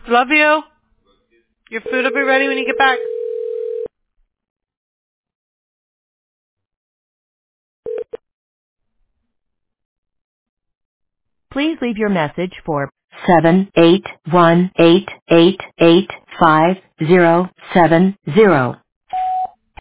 Love you. Your food will be ready when you get back. Please leave your message for 78188857070.